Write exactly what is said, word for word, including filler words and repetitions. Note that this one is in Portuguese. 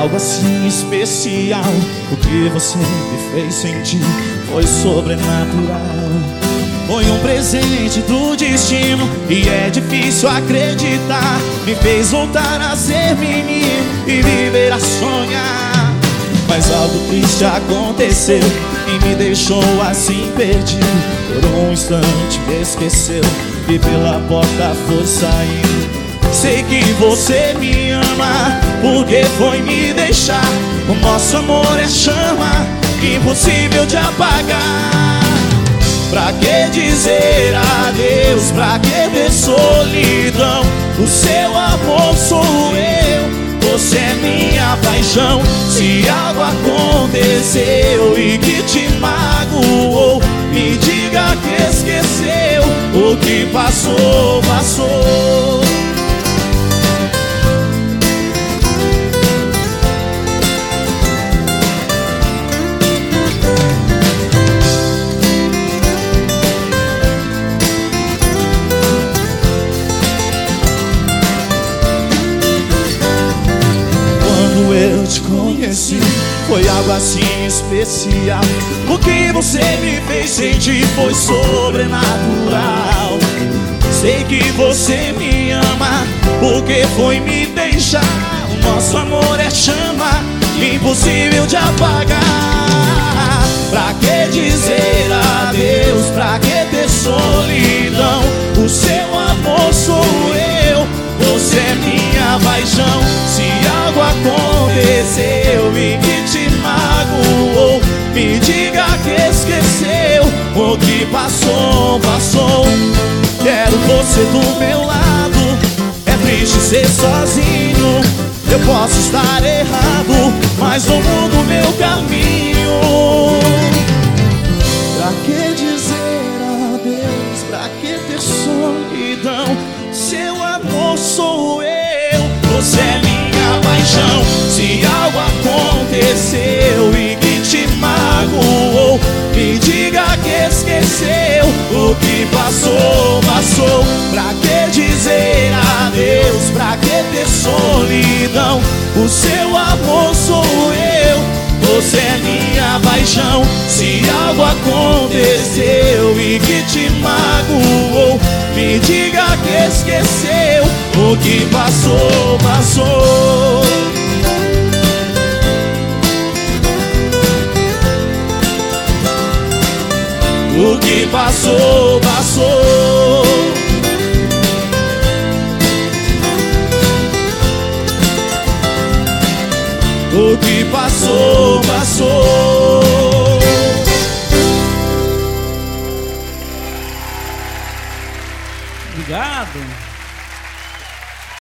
algo assim especial. O que você me fez sentir foi sobrenatural. Foi um presente do destino e é difícil acreditar. Me fez voltar a ser menino e viver a sonhar. Mas algo triste aconteceu e me deixou assim perdido. Por um instante me esqueceu e pela porta foi saindo. Sei que você me ama, porque foi me deixar. O nosso amor é chama, impossível de apagar. Pra que dizer adeus, pra que ter solidão? O seu amor sou eu, você é minha paixão. Se algo aconteceu e que te magoou, me diga que esqueceu. O que passou, passou. Eu te conheci, foi algo assim especial. O que você me fez sentir foi sobrenatural. Sei que você me ama, porque foi me deixar. O nosso amor é chama, impossível de apagar. Pra que dizer adeus, pra que ter solidão? O seu amor sou eu, você é minha paixão. Se algo aconteceu e que te magoou, me diga que esqueceu. O que passou, passou. Quero você do meu lado. É triste ser sozinho. Eu posso estar errado, mas não mudo meu caminho. Pra que dizer adeus, pra que ter solidão? Seu amor sou eu, você é minha paixão. Se algo aconteceu e que te magoou, me diga que esqueceu. O que passou, passou. Pra que dizer adeus, pra que ter solidão? O seu amor sou eu, você é minha paixão. Se algo aconteceu e que te magoou, me diga que esqueceu. O que passou, passou. O que passou, passou. O que passou, passou. Obrigado.